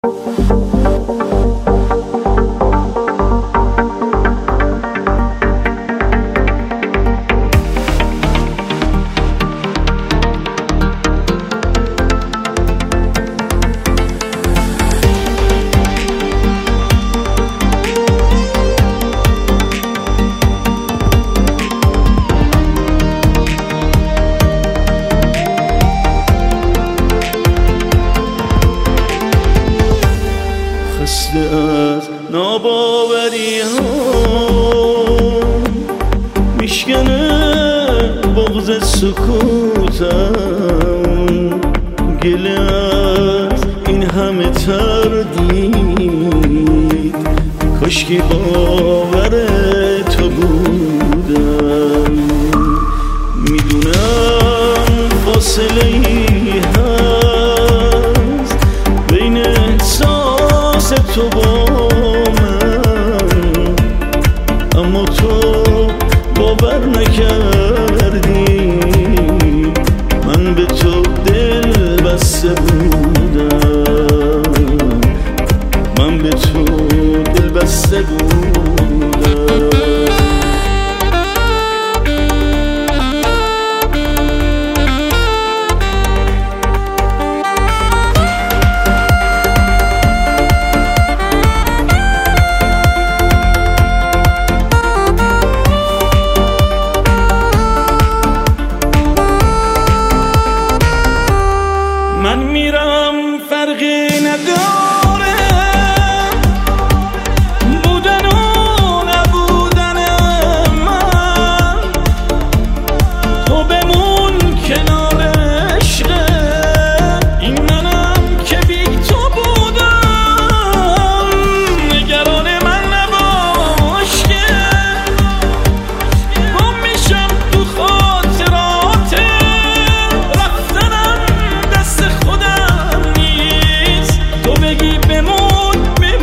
خسته از ناباوری ها میشکنه بغض سکوتم، گله از این همه تردید، کاشکی باور تو بودم. میدونم فاصله ای هست بین احساس تو با من، اما تو باور نکردی من به تو دل بسته بودم، من به تو دل بسته بودم. من میرم فرقی نداره بودن و نبودن من، تو بمون کنار عشقه، این منم که بی تو بودم. نگران من نباش که گم میشم تو خاطرات رفتنم، دست خودم نیست. تو بگی بمون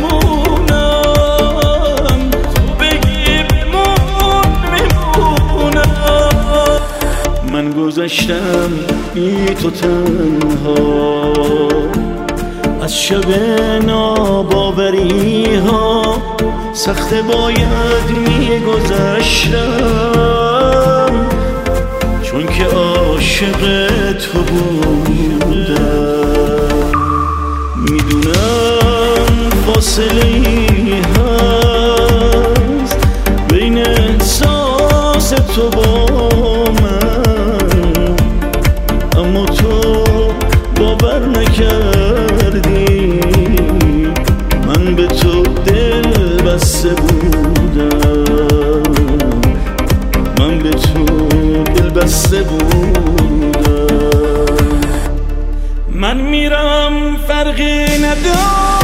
بمونم، تو بگی بمون بمونم. من گذشتم بی تو تنها از شب ناباوری ها، سخته باید میگذشتم چون که عاشق تو بودم. میدونم فاصله ای هست بین احساس تو با من، اما تو باور نکردی من به تو دل بسته بودم، من به تو دل بسته بودم. من میرم فرقی نداره